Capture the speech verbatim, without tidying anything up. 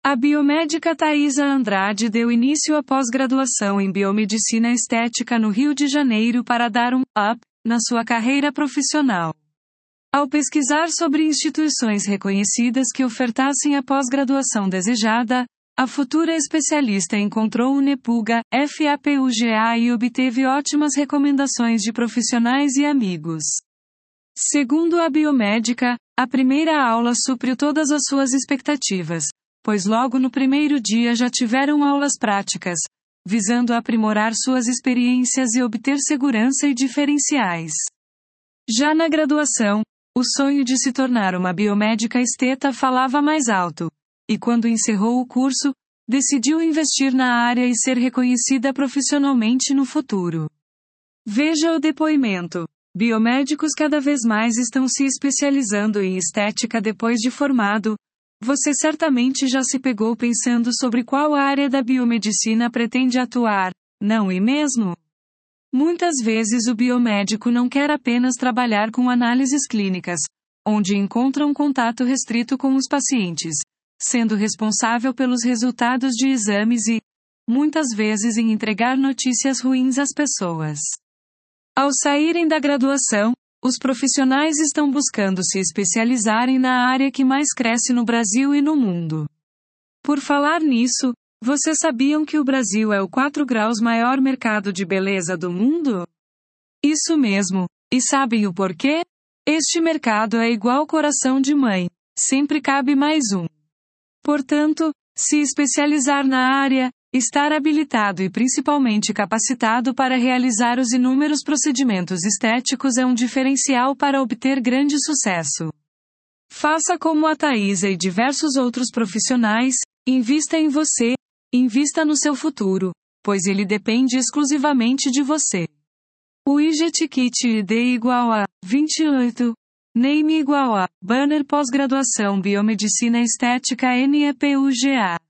A biomédica Thaisa Andrade deu início à pós-graduação em biomedicina estética no Rio de Janeiro para dar um up na sua carreira profissional. Ao pesquisar sobre instituições reconhecidas que ofertassem a pós-graduação desejada, a futura especialista encontrou o NEPUGA, FAPUGA e obteve ótimas recomendações de profissionais e amigos. Segundo a biomédica, a primeira aula supriu todas as suas expectativas, pois logo no primeiro dia já tiveram aulas práticas, visando aprimorar suas experiências e obter segurança e diferenciais. Já na graduação, o sonho de se tornar uma biomédica esteta falava mais alto, e quando encerrou o curso, decidiu investir na área e ser reconhecida profissionalmente no futuro. Veja o depoimento. Biomédicos cada vez mais estão se especializando em estética depois de formado. Você certamente já se pegou pensando sobre qual área da biomedicina pretende atuar, não é mesmo? Muitas vezes o biomédico não quer apenas trabalhar com análises clínicas, onde encontra um contato restrito com os pacientes, sendo responsável pelos resultados de exames e, muitas vezes, em entregar notícias ruins às pessoas. Ao saírem da graduação, os profissionais estão buscando se especializarem na área que mais cresce no Brasil e no mundo. Por falar nisso, vocês sabiam que o Brasil é o quatro graus maior mercado de beleza do mundo? Isso mesmo. E sabem o porquê? Este mercado é igual coração de mãe. Sempre cabe mais um. Portanto, se especializar na área, estar habilitado e principalmente capacitado para realizar os inúmeros procedimentos estéticos é um diferencial para obter grande sucesso. Faça como a Thaisa e diversos outros profissionais, invista em você, invista no seu futuro, pois ele depende exclusivamente de você. O Widget Kit I D igual a vinte e oito, Name igual a Banner Pós-Graduação Biomedicina Estética NEPUGA.